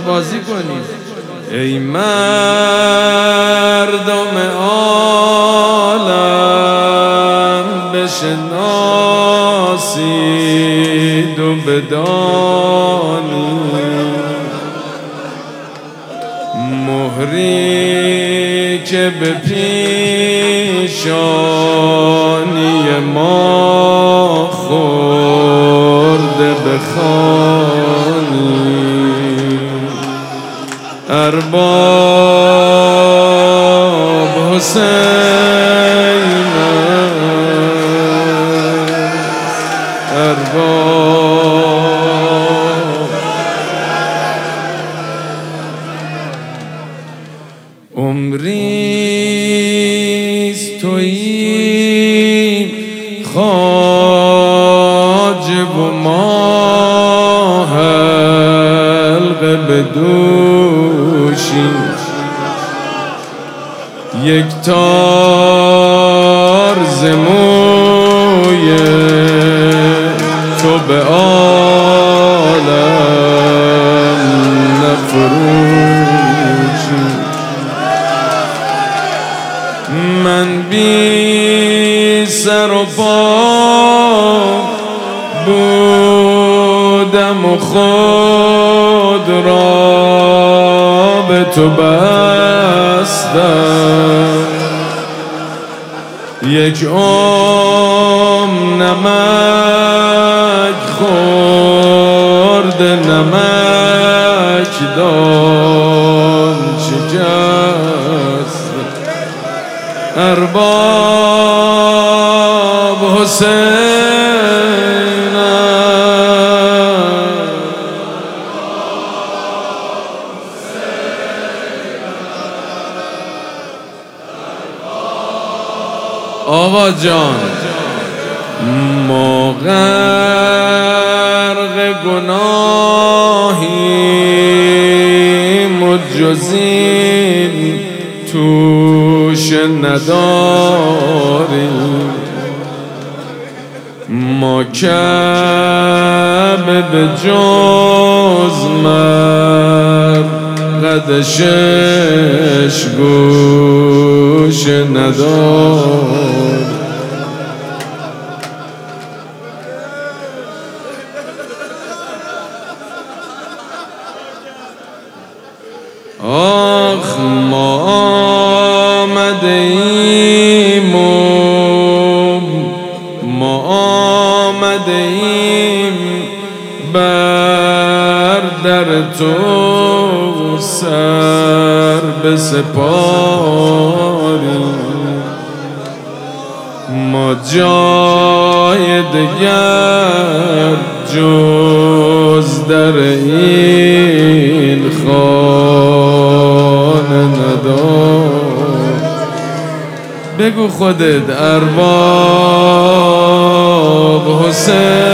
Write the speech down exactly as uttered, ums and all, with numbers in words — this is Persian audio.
بازی کنیم. ای مردم عالم بشناسید و بدانید مهری که به پیشانی ما خورده بخوانید ارباب حسین ارباب عمریست تویی خواجه و ما حلقه به دوشی یک تار ز موی تو به عالم نفروشی من بی سر و پا بودم و خود را به تو بستم یک عمر نمک خورد نمک دان شکست ارباب حسین آقا جان ما غرق گناهیم و جز این توش نداریم ما کعبه به جز مرقد شش گوش نداریم آخ ما آمده ایم و ما آمده ایم بر در تو سر بسپاریم ما جای دگر جز در این خانه نداریم بگو خودت ارباب حسین